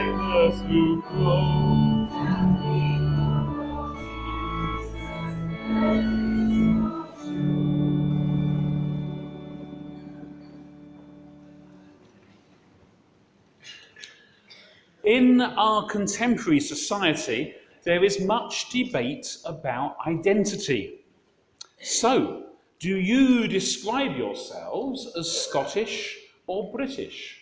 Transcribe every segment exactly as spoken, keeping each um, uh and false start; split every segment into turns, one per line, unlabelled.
endless loop flow. In our contemporary society, there is much debate about identity. So, do you describe yourselves as Scottish or British?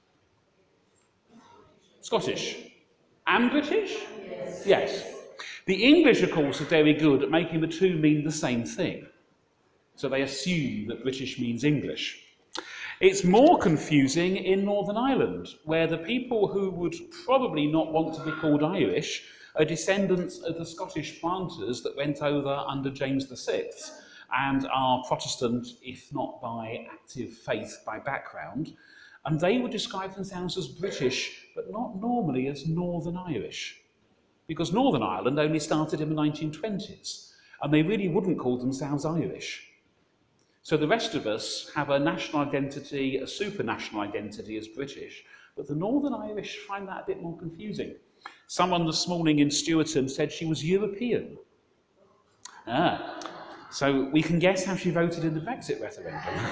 Scottish. And British? Yes. Yes. The English, of course, are very good at making the two mean the same thing. So they assume that British means English. It's more confusing in Northern Ireland, where the people who would probably not want to be called Irish are descendants of the Scottish planters that went over under James the Sixth and are Protestant, if not by active faith, by background. And they would describe themselves as British, but not normally as Northern Irish, because Northern Ireland only started in the nineteen twenties, and they really wouldn't call themselves Irish. So the rest of us have a national identity, a supranational identity as British, but the Northern Irish find that a bit more confusing. Someone this morning in Stewarton said she was European. Ah, so we can guess how she voted in the Brexit referendum.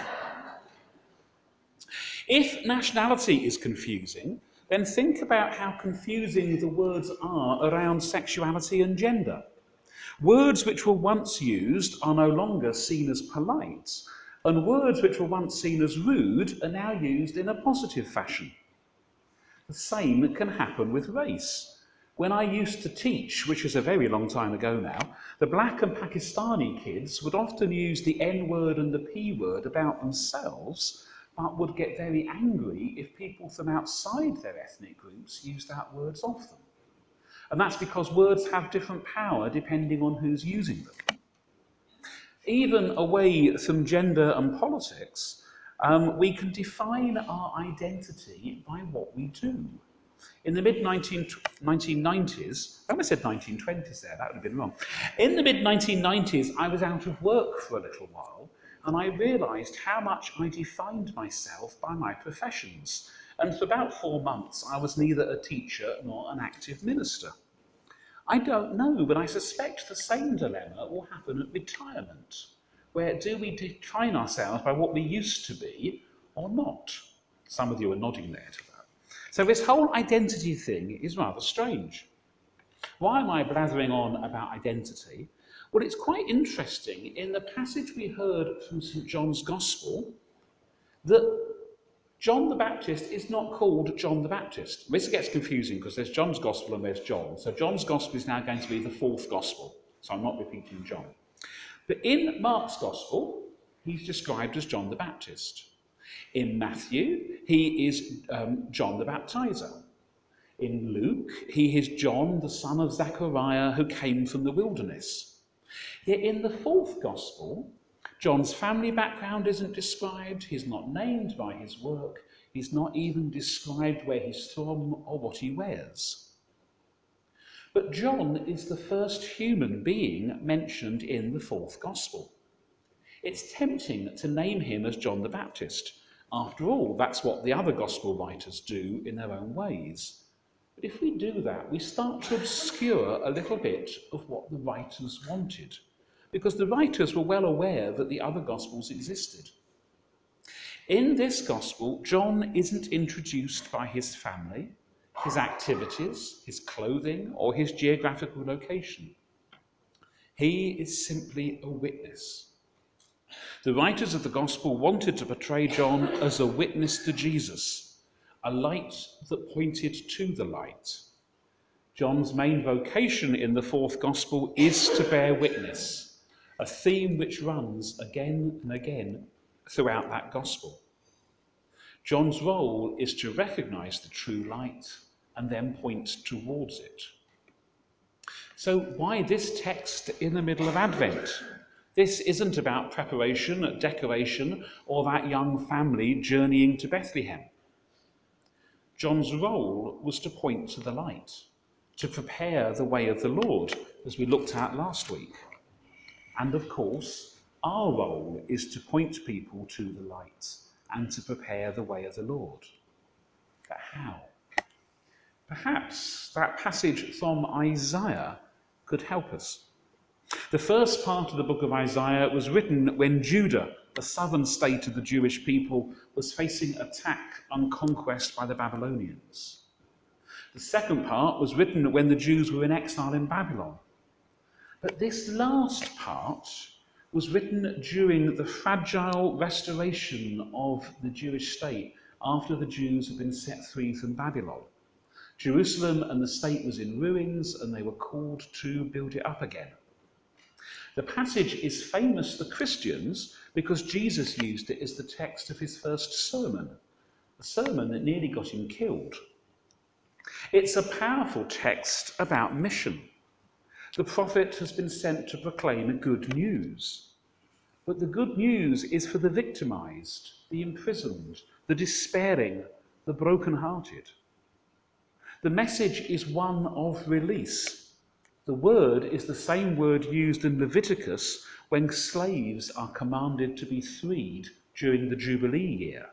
If nationality is confusing, then think about how confusing the words are around sexuality and gender. Words which were once used are no longer seen as polite, and words which were once seen as rude are now used in a positive fashion. The same can happen with race. When I used to teach, which is a very long time ago now, the black and Pakistani kids would often use the N word and the P word about themselves, but would get very angry if people from outside their ethnic groups used that words of them. And that's because words have different power depending on who's using them. Even away from gender and politics, um, we can define our identity by what we do. In the mid nineteen nineties, I almost said nineteen twenties there, that would have been wrong. In the mid nineteen nineties, I was out of work for a little while, and I realised how much I defined myself by my professions. And for about four months, I was neither a teacher nor an active minister. I don't know, but I suspect the same dilemma will happen at retirement, where do we define ourselves by what we used to be or not? Some of you are nodding there to that. So this whole identity thing is rather strange. Why am I blathering on about identity? Well, it's quite interesting in the passage we heard from St John's Gospel that John the Baptist is not called John the Baptist. This gets confusing because there's John's Gospel and there's John. So John's Gospel is now going to be the fourth Gospel. So I'm not repeating John. But in Mark's Gospel, he's described as John the Baptist. In Matthew, he is um, John the Baptizer. In Luke, he is John, the son of Zechariah, who came from the wilderness. Yet in the fourth Gospel, John's family background isn't described, he's not named by his work, he's not even described where he's from or what he wears. But John is the first human being mentioned in the fourth Gospel. It's tempting to name him as John the Baptist. After all, that's what the other Gospel writers do in their own ways. But if we do that, we start to obscure a little bit of what the writers wanted, because the writers were well aware that the other Gospels existed. In this Gospel, John isn't introduced by his family, his activities, his clothing, or his geographical location. He is simply a witness. The writers of the Gospel wanted to portray John as a witness to Jesus, a light that pointed to the light. John's main vocation in the fourth Gospel is to bear witness, a theme which runs again and again throughout that Gospel. John's role is to recognise the true light and then point towards it. So why this text in the middle of Advent? This isn't about preparation, decoration, or that young family journeying to Bethlehem. John's role was to point to the light, to prepare the way of the Lord, as we looked at last week. And of course, our role is to point people to the light and to prepare the way of the Lord. But how? Perhaps that passage from Isaiah could help us. The first part of the book of Isaiah was written when Judah, the southern state of the Jewish people, was facing attack and conquest by the Babylonians. The second part was written when the Jews were in exile in Babylon. But this last part was written during the fragile restoration of the Jewish state after the Jews had been set free from Babylon. Jerusalem and the state was in ruins, and they were called to build it up again. The passage is famous for Christians because Jesus used it as the text of his first sermon, a sermon that nearly got him killed. It's a powerful text about mission. The prophet has been sent to proclaim good news. But the good news is for the victimized, the imprisoned, the despairing, the broken-hearted. The message is one of release. The word is the same word used in Leviticus when slaves are commanded to be freed during the Jubilee year.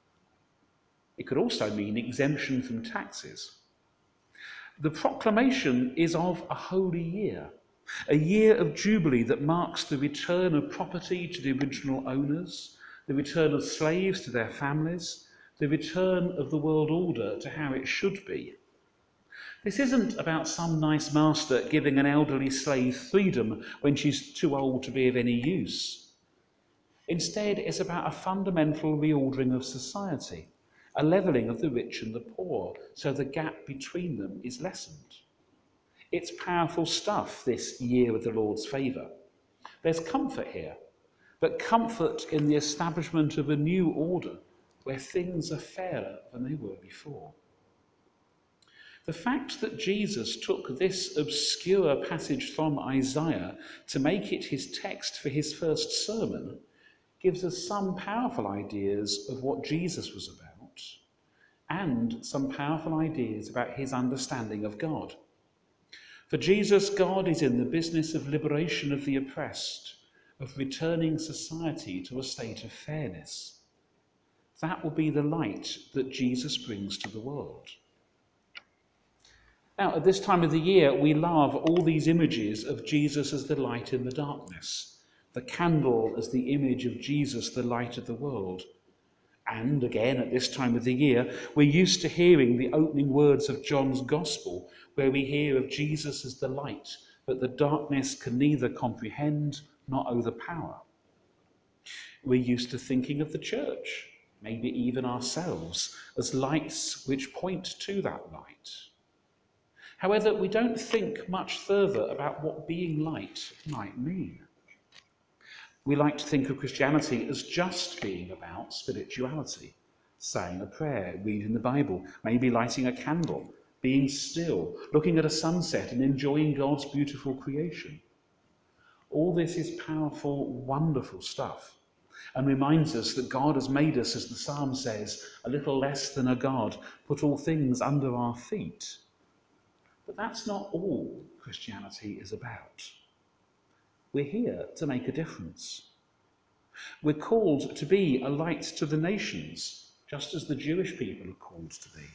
It could also mean exemption from taxes. The proclamation is of a holy year, a year of Jubilee that marks the return of property to the original owners, the return of slaves to their families, the return of the world order to how it should be. This isn't about some nice master giving an elderly slave freedom when she's too old to be of any use. Instead, it's about a fundamental reordering of society, a levelling of the rich and the poor, so the gap between them is lessened. It's powerful stuff, this year of the Lord's favour. There's comfort here, but comfort in the establishment of a new order where things are fairer than they were before. The fact that Jesus took this obscure passage from Isaiah to make it his text for his first sermon gives us some powerful ideas of what Jesus was about and some powerful ideas about his understanding of God. For Jesus, God is in the business of liberation of the oppressed, of returning society to a state of fairness. That will be the light that Jesus brings to the world. Now, at this time of the year, we love all these images of Jesus as the light in the darkness, the candle as the image of Jesus, the light of the world. And again, at this time of the year, we're used to hearing the opening words of John's Gospel, where we hear of Jesus as the light that the darkness can neither comprehend nor overpower. We're used to thinking of the church, maybe even ourselves, as lights which point to that light. However, we don't think much further about what being light might mean. We like to think of Christianity as just being about spirituality, saying a prayer, reading the Bible, maybe lighting a candle, being still, looking at a sunset and enjoying God's beautiful creation. All this is powerful, wonderful stuff and reminds us that God has made us, as the psalm says, a little less than a god, put all things under our feet. But that's not all Christianity is about. We're here to make a difference. We're called to be a light to the nations, just as the Jewish people are called to be.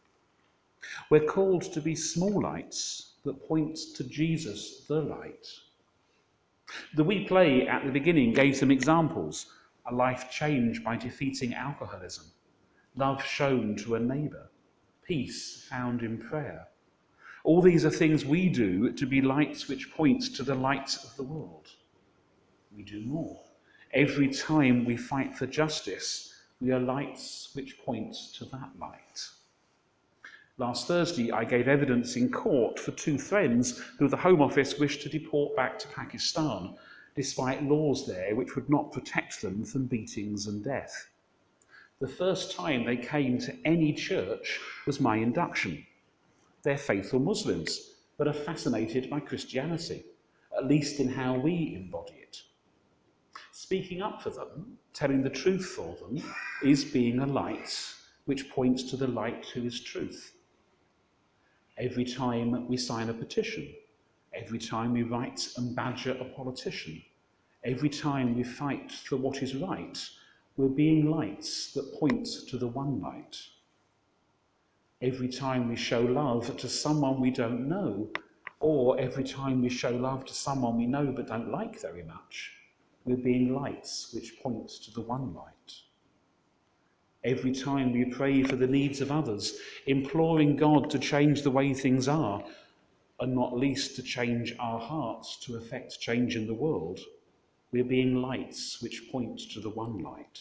We're called to be small lights that point to Jesus, the light. The We Play at the beginning gave some examples: a life changed by defeating alcoholism, love shown to a neighbour, peace found in prayer. All these are things we do to be lights which point to the light of the world. We do more. Every time we fight for justice, we are lights which point to that light. Last Thursday, I gave evidence in court for two friends who the Home Office wished to deport back to Pakistan, despite laws there which would not protect them from beatings and death. The first time they came to any church was my induction. They're faithful Muslims, but are fascinated by Christianity, at least in how we embody it. Speaking up for them, telling the truth for them, is being a light which points to the light who is truth. Every time we sign a petition, every time we write and badger a politician, every time we fight for what is right, we're being lights that point to the one light. Every time we show love to someone we don't know, or every time we show love to someone we know but don't like very much, we're being lights which point to the one light. Every time we pray for the needs of others, imploring God to change the way things are, and not least to change our hearts to effect change in the world, we're being lights which point to the one light.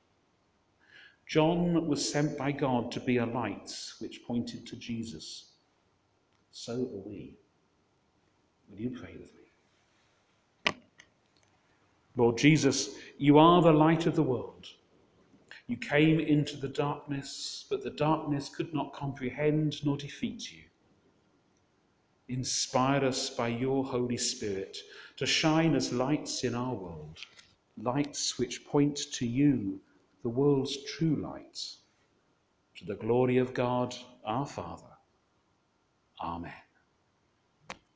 John was sent by God to be a light which pointed to Jesus. So are we. Will you pray with me? Lord Jesus, you are the light of the world. You came into the darkness, but the darkness could not comprehend nor defeat you. Inspire us by your Holy Spirit to shine as lights in our world, lights which point to you, the world's true light, to the glory of God our Father. Amen.